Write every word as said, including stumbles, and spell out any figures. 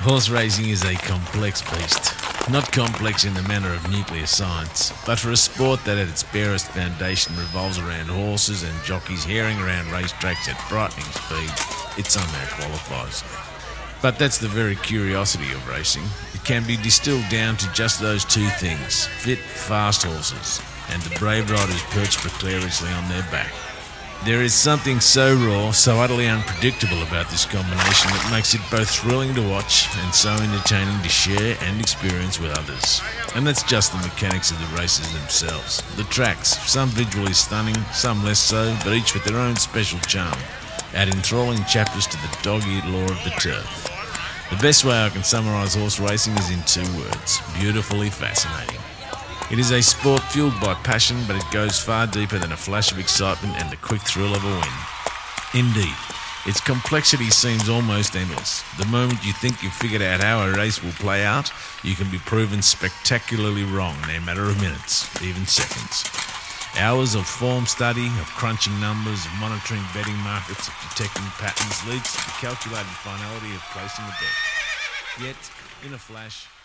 Horse racing is a complex beast. Not complex in the manner of nuclear science, but for a sport that at its barest foundation revolves around horses and jockeys herring around racetracks at frightening speed, it somehow qualifies. But that's the very curiosity of racing. It can be distilled down to just those two things: fit, fast horses, and the brave riders perched precariously on their back. There is something so raw, so utterly unpredictable about this combination that makes it both thrilling to watch and so entertaining to share and experience with others. And that's just the mechanics of the races themselves. The tracks, some visually stunning, some less so, but each with their own special charm, add enthralling chapters to the dog-eared lore of the turf. The best way I can summarise horse racing is in two words: beautifully fascinating. It is a sport fueled by passion, but it goes far deeper than a flash of excitement and the quick thrill of a win. Indeed, its complexity seems almost endless. The moment you think you've figured out how a race will play out, you can be proven spectacularly wrong in a matter of minutes, even seconds. Hours of form study, of crunching numbers, of monitoring betting markets, of detecting patterns leads to the calculated finality of placing a bet. Yet, in a flash,